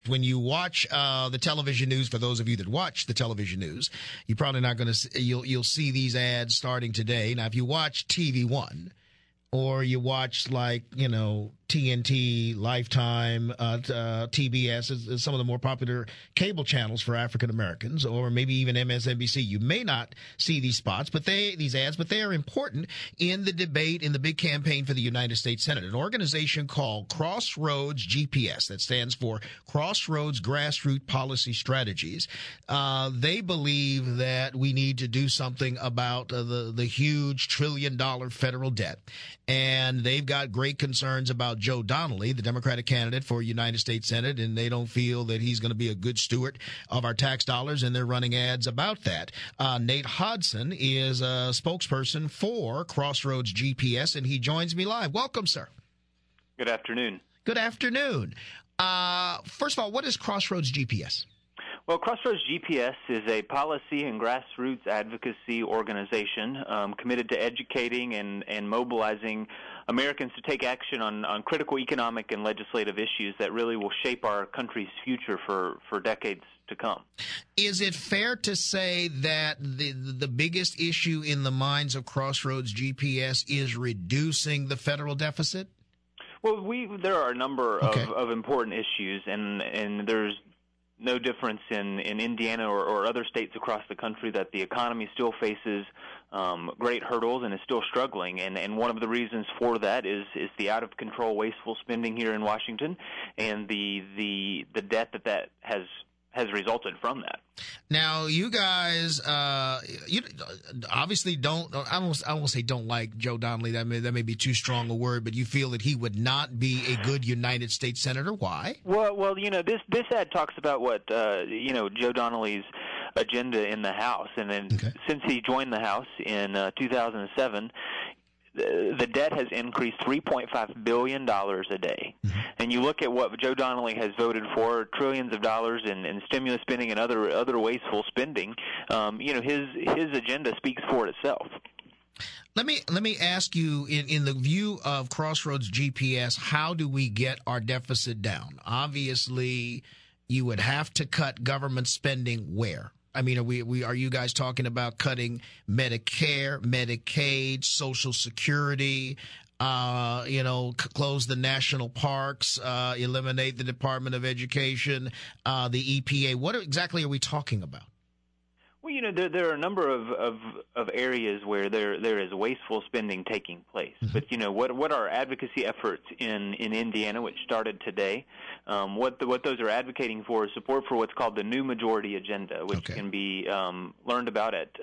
When you watch the television news, for those of you that watch the television news, you're probably not going to you'll see these ads starting today. Now, if you watch TV One, or you watch TNT, Lifetime, TBS, some of the more popular cable channels for African Americans, or maybe even MSNBC. You may not see these spots, these ads, but they are important in the debate in the big campaign for the United States Senate. An organization called Crossroads GPS, that stands for Crossroads Grassroots Policy Strategies. They believe that we need to do something about the huge $1 trillion federal debt. And they've got great concerns about Joe Donnelly, the Democratic candidate for United States Senate, and they don't feel that he's going to be a good steward of our tax dollars, and they're running ads about that. Nate Hodson is a spokesperson for Crossroads GPS, and he joins me live. Welcome, sir. Good afternoon. Good afternoon. First of all, what is Crossroads GPS? Well, Crossroads GPS is a policy and grassroots advocacy organization committed to educating and mobilizing Americans to take action on critical economic and legislative issues that really will shape our country's future for decades to come. Is it fair to say that the biggest issue in the minds of Crossroads GPS is reducing the federal deficit? Well, there are a number of important issues, and there's no difference in Indiana or other states across the country that the economy still faces great hurdles and is still struggling. And one of the reasons for that is the out-of-control wasteful spending here in Washington and the debt that has resulted from that. Now, you guys, you obviously don't. I won't say don't like Joe Donnelly. That may be too strong a word, but you feel that he would not be a good United States senator. Why? Well, this ad talks about what Joe Donnelly's agenda in the House, and then since he joined the House in 2007. The debt has increased $3.5 billion a day. Mm-hmm. And you look at what Joe Donnelly has voted for, trillions of dollars in stimulus spending and other wasteful spending. His agenda speaks for itself. Let me ask you, in the view of Crossroads GPS, how do we get our deficit down? Obviously, you would have to cut government spending where? I mean, are you guys talking about cutting Medicare, Medicaid, Social Security, close the national parks, eliminate the Department of Education, the EPA? What exactly are we talking about? Well, there are a number of areas where there is wasteful spending taking place. Mm-hmm. But what our advocacy efforts in Indiana, which started today, what those are advocating for is support for what's called the New Majority Agenda, which can be learned about at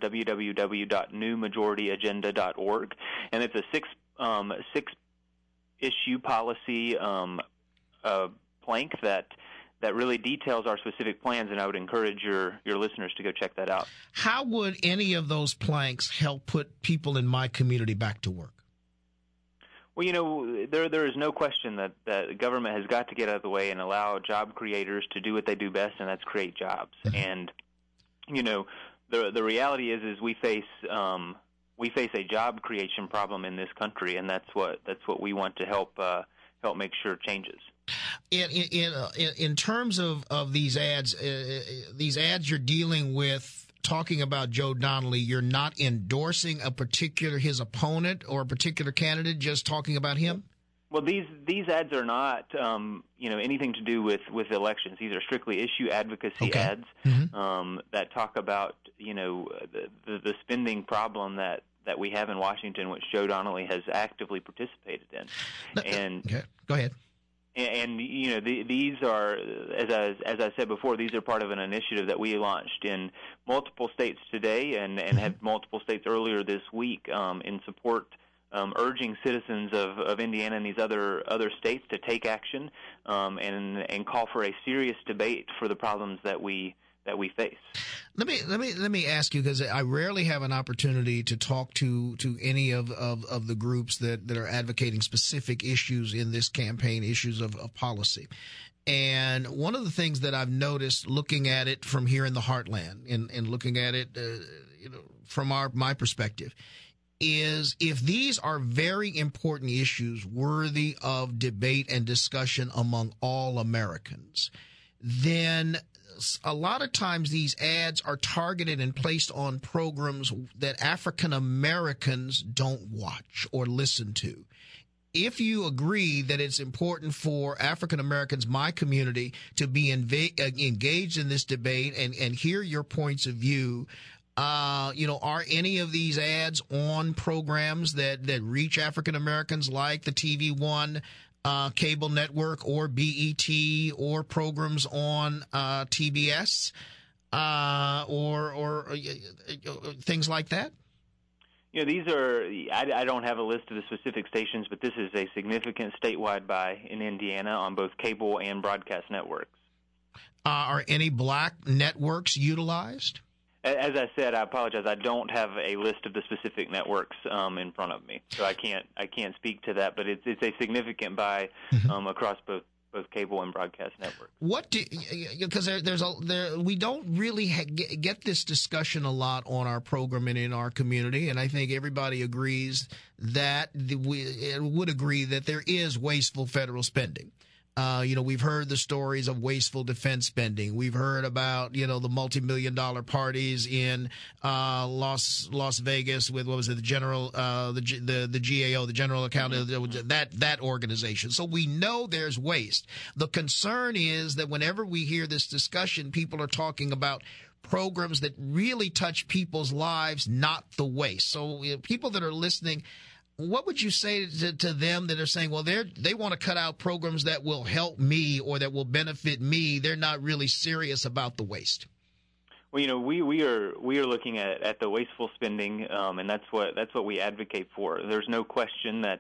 www.newmajorityagenda.org, and it's a six issue policy plank that really details our specific plans, and I would encourage your listeners to go check that out. How would any of those planks help put people in my community back to work? Well, there is no question that the government has got to get out of the way and allow job creators to do what they do best, and that's create jobs. Mm-hmm. And the reality is we face a job creation problem in this country, and that's what we want to help make sure changes. In terms of these ads you're dealing with, talking about Joe Donnelly, you're not endorsing his opponent or a particular candidate, just talking about him? Well, these ads are not anything to do with elections. These are strictly issue advocacy ads that talk about the spending problem that we have in Washington, which Joe Donnelly has actively participated in. Go ahead. And these are, as I said before, these are part of an initiative that we launched in multiple states today, and had multiple states earlier this week in support, urging citizens of Indiana and these other states to take action and call for a serious debate for the problems that we face. Let me ask you, because I rarely have an opportunity to talk to any of the groups that are advocating specific issues in this campaign, issues of policy. And one of the things that I've noticed looking at it from here in the heartland and looking at it from my perspective is, if these are very important issues worthy of debate and discussion among all Americans, then a lot of times these ads are targeted and placed on programs that African Americans don't watch or listen to. If you agree that it's important for African Americans, my community, to be engaged in this debate and hear your points of view, are any of these ads on programs that reach African Americans, like the TV One cable network or BET or programs on TBS or things like that? These are, I don't have a list of the specific stations, but this is a significant statewide buy in Indiana on both cable and broadcast networks. Are any black networks utilized? As I said, I apologize. I don't have a list of the specific networks in front of me, so I can't speak to that. But it's a significant buy across both cable and broadcast networks. Because we don't really get this discussion a lot on our program and in our community, and I think everybody agrees that would agree that there is wasteful federal spending. We've heard the stories of wasteful defense spending. We've heard about, the multi-million-dollar parties in Las Vegas with, what was it, the GAO, the General Account, that organization. So we know there's waste. The concern is that whenever we hear this discussion, people are talking about programs that really touch people's lives, not the waste. So people that are listening, what would you say to them that are saying, well, they want to cut out programs that will help me or that will benefit me? They're not really serious about the waste. Well, we are looking at the wasteful spending, and that's what we advocate for. There's no question that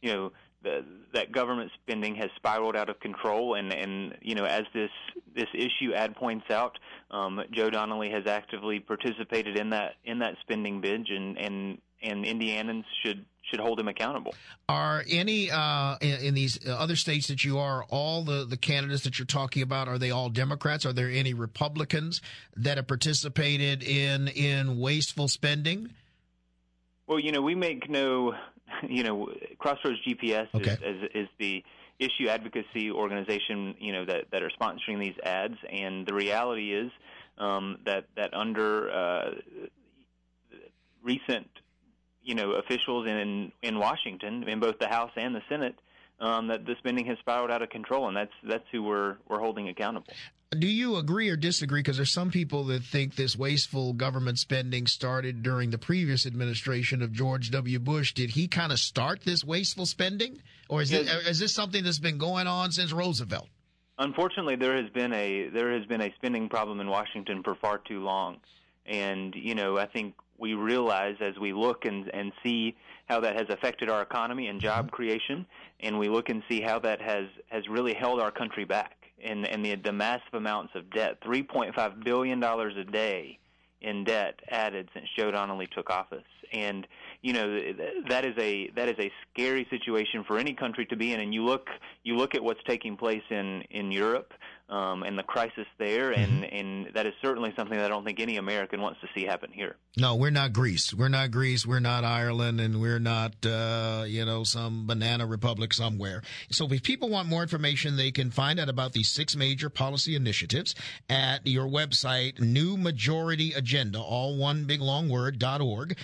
that government spending has spiraled out of control, and as this issue ad points out, Joe Donnelly has actively participated in that spending binge, and Indianans should hold him accountable. Are any in these other states that you are, all the candidates that you're talking about, are they all Democrats? Are there any Republicans that have participated in wasteful spending? Well, we make no, Crossroads GPS is the issue advocacy organization, that are sponsoring these ads, and the reality is that under recent officials in Washington, in both the House and the Senate, that the spending has spiraled out of control, and that's who we're holding accountable. Do you agree or disagree? Because there's some people that think this wasteful government spending started during the previous administration of George W. Bush. Did he kind of start this wasteful spending, or is this something that's been going on since Roosevelt? Unfortunately, there has been a spending problem in Washington for far too long, and I think we realize as we look and see how that has affected our economy and job creation, and we look and see how that has really held our country back, and the massive amounts of debt, $3.5 billion a day in debt added since Joe Donnelly took office. And that is a scary situation for any country to be in. And you look at what's taking place in Europe and the crisis there, and that is certainly something that I don't think any American wants to see happen here. No, we're not Greece. We're not Greece. We're not Ireland, and we're not some banana republic somewhere. So if people want more information, they can find out about these 6 major policy initiatives at your website, New Majority Agenda, all one big long word, .org,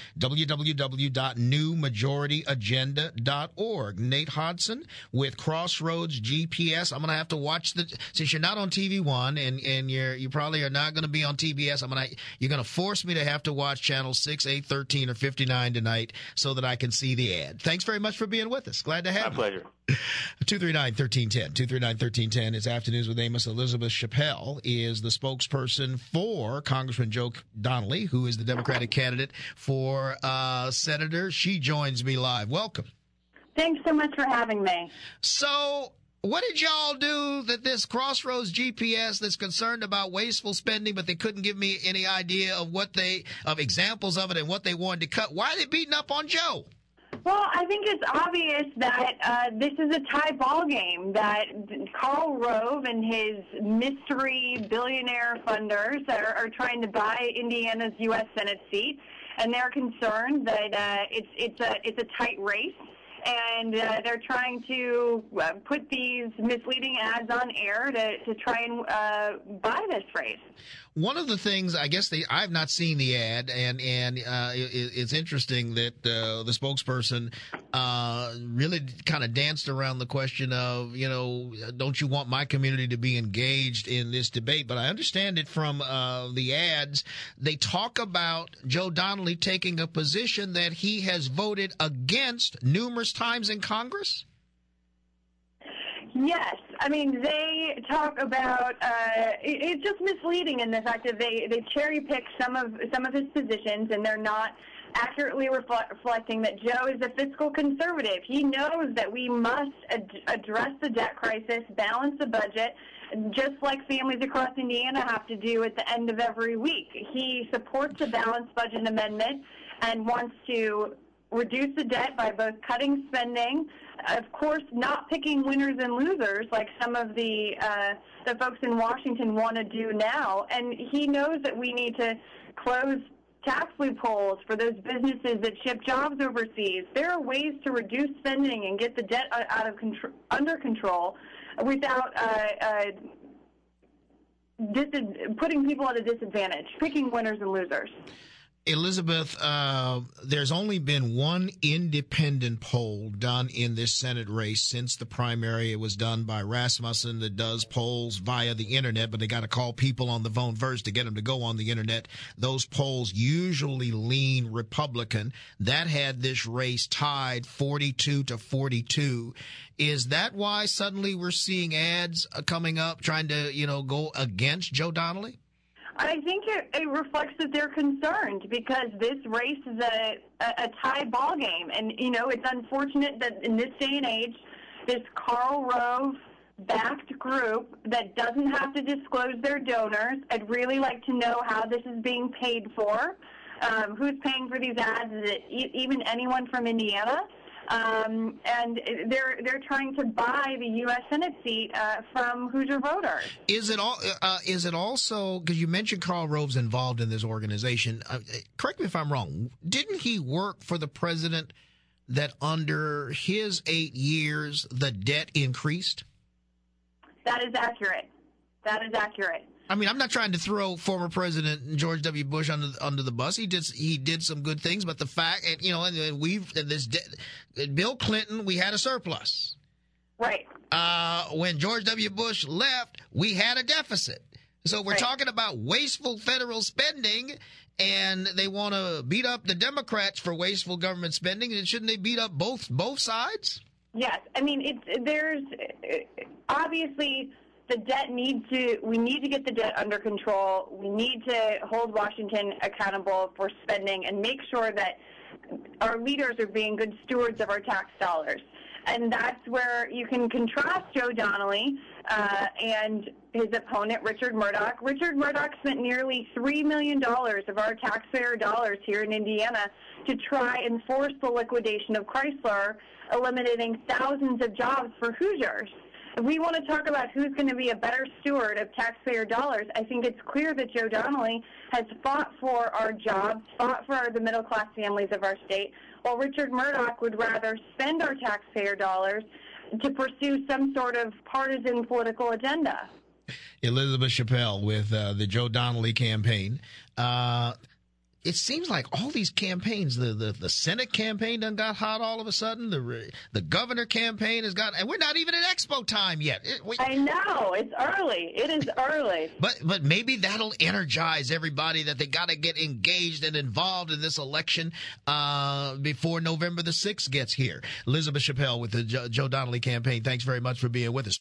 www.newmajorityagenda.org. Nate Hodson with Crossroads GPS. I'm going to have to watch since you're not on TV One and you probably are not going to be on TBS. You're going to force me to have to watch channel 6, 8, 13, or 59 tonight so that I can see the ad. Thanks very much for being with us. Glad to have you. My pleasure. 239-1310. 239-1310 is Afternoons with Amos. Elizabeth Chappelle is the spokesperson for Congressman Joe Donnelly, who is the Democratic candidate for senator. She joins me live. Welcome. Thanks so much for having me. So, what did y'all do that this Crossroads GPS that's concerned about wasteful spending, but they couldn't give me any idea of examples of it and what they wanted to cut? Why are they beating up on Joe? Well, I think it's obvious that this is a tie ball game, that Karl Rove and his mystery billionaire funders are trying to buy Indiana's U.S. Senate seat, and they're concerned that it's a tight race. and they're trying to put these misleading ads on air to try and buy this race. One of the things, I guess, I've not seen the ad, and it's interesting that the spokesperson really kind of danced around the question of, don't you want my community to be engaged in this debate? But I understand it from the ads. They talk about Joe Donnelly taking a position that he has voted against numerous times in Congress. Yes. I mean, they talk about it's just misleading in the fact that they cherry pick some of his positions, and they're not accurately reflecting that Joe is a fiscal conservative. He knows that we must address the debt crisis, balance the budget, just like families across Indiana have to do at the end of every week. He supports the balanced budget amendment and wants to reduce the debt by both cutting spending, of course, not picking winners and losers like some of the folks in Washington want to do now. And he knows that we need to close tax loopholes for those businesses that ship jobs overseas. There are ways to reduce spending and get the debt under control without putting people at a disadvantage, picking winners and losers. Elizabeth, there's only been one independent poll done in this Senate race since the primary. It was done by Rasmussen, that does polls via the Internet, but they got to call people on the phone first to get them to go on the Internet. Those polls usually lean Republican. That had this race tied 42-42. Is that why suddenly we're seeing ads coming up trying to, go against Joe Donnelly? I think it reflects that they're concerned because this race is a tie ball game. And, it's unfortunate that in this day and age, this Karl Rove-backed group that doesn't have to disclose their donors, I'd really like to know how this is being paid for. Who's paying for these ads? Is it even anyone from Indiana? And they're trying to buy the U.S. Senate seat from Hoosier voters. Is it also, because you mentioned Karl Rove's involved in this organization, correct me if I'm wrong, didn't he work for the president that under his 8 years the debt increased? That is accurate. I mean, I'm not trying to throw former President George W. Bush under the bus. He did some good things, but the fact, Bill Clinton, we had a surplus. Right. When George W. Bush left, we had a deficit. So we're talking about wasteful federal spending, and they want to beat up the Democrats for wasteful government spending. And shouldn't they beat up both sides? Yes. I mean, there's obviously. The debt we need to get the debt under control. We need to hold Washington accountable for spending and make sure that our leaders are being good stewards of our tax dollars. And that's where you can contrast Joe Donnelly and his opponent, Richard Murdoch. Richard Murdoch spent nearly $3 million of our taxpayer dollars here in Indiana to try and force the liquidation of Chrysler, eliminating thousands of jobs for Hoosiers. If we want to talk about who's going to be a better steward of taxpayer dollars, I think it's clear that Joe Donnelly has fought for our jobs, fought for the middle-class families of our state, while Richard Murdoch would rather spend our taxpayer dollars to pursue some sort of partisan political agenda. Elizabeth Chappell with the Joe Donnelly campaign. It seems like all these campaigns, the Senate campaign done got hot all of a sudden. The governor campaign has got, and we're not even at expo time yet. I know, it's early. It is early. But maybe that'll energize everybody that they got to get engaged and involved in this election before November the 6th gets here. Elizabeth Chappell with the Joe Donnelly campaign. Thanks very much for being with us.